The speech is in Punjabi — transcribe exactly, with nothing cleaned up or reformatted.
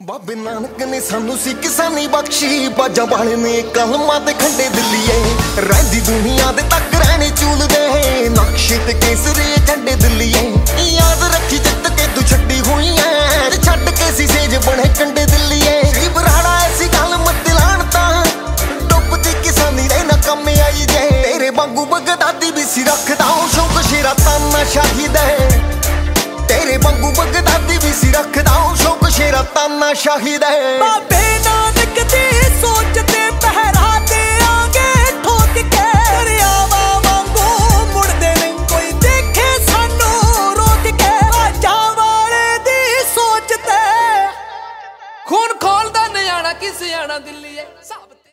ਬਾਬੇ ਨਾਨਕ ਨੇ ਸਾਨੂੰ ਸੀ ਕਿਸਾਨੀ ਬਖਸ਼ੀ, ਬਾਜਾਂ ਵਾਲੇ ਨੇ ਕਲਮਾਂ ਤੇ ਖੰਡੇ ਦਿੱਲੀਏ, ਰਹਿੰਦੀ ਦੁਨੀਆ ਦੇ ਤੱਕ ਰਹਿਣੇ ਚੂਲਦੇ, ਨਕਸ਼ੇ ਤੇ ਕੇਸਰੀ ਝੰਡੇ ਦਿੱਲੀਏ। ਯਾਦ ਰੱਖੀ ਜਿੱਤ ਕੇ ਤੂੰ ਛੱਡੀ ਹੋਈ ਐ, ਛੱਡ ਕੇ ਸੀ ਸੇਜ ਬਣੇ ਕੰਡੇ ਦਿੱਲੀਏ। ਸ਼੍ਰੀ ਬਰਾੜਾ ਐਸੀ ਗੱਲ ਮਤ ਲਾਣ ਤਾਂ, ਡੁੱਬਦੀ ਕਿਸਾਨੀ ਦੇ ਨਾ ਕੰਮ ਆਈ ਜੇ। ਤੇਰੇ ਵਾਂਗੂ ਬਗਦਾਦੀ ਵੀ ਸੀ ਰੱਖਦਾ ਉਹ ਸ਼ੌਕ, ਸ਼ੇਰਾ ਤਾਨਾ ਸ਼ਾਹਿਦ ਹੈ। ਤੇਰੇ ਵਾਂਗੂ ਬਗਦਾਦੀ ਵੀ ਸੀ ਰੱਖਦਾ ਉਹ ਸ਼ੌਕ, ਸ਼ੇਰਾ ਤਾਨਾ ਸ਼ਾਹਿਦ ਹੈ।